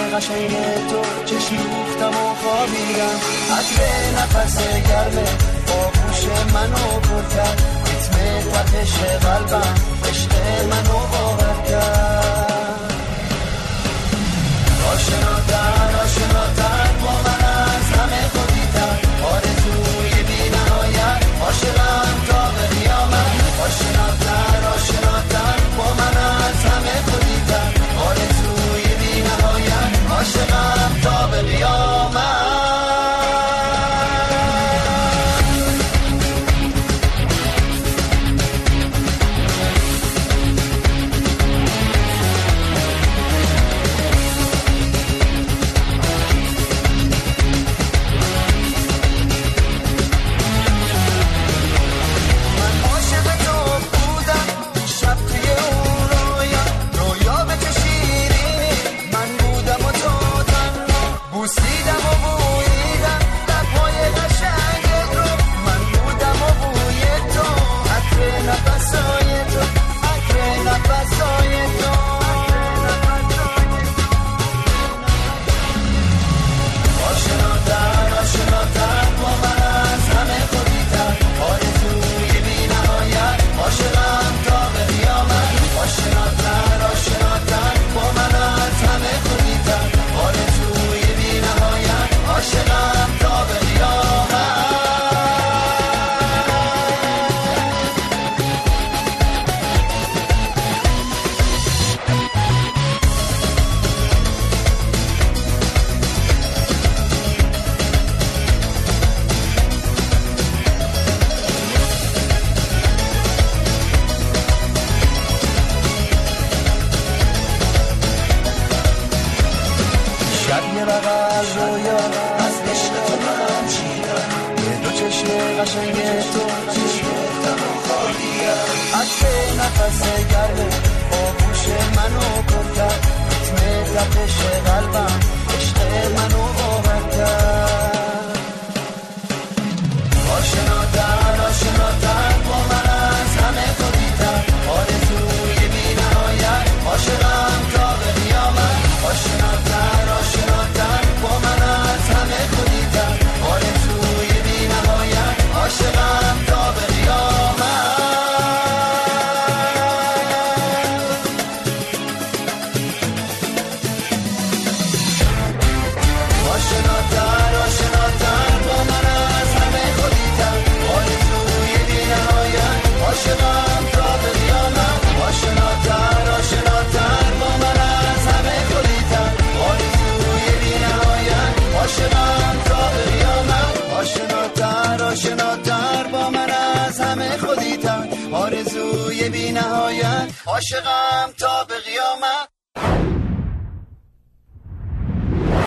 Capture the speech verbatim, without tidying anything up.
قشنگ تو چه شوختم و خوابیدم، عطر نفس گرمه با گوش منو پر کرد، ریتم تپش قلبم عشق منو باور کرد. آشناتر آشناتر با من از همه خودیتر، آرزوی بی نهایت عاشقم تا به قیامت. آشناتر آشناتر با من از همه خودیتر، آرزوی بی نهایت عاشقم تا به قیامت. آرزوی بی نهایت عاشقم تا به قیامت.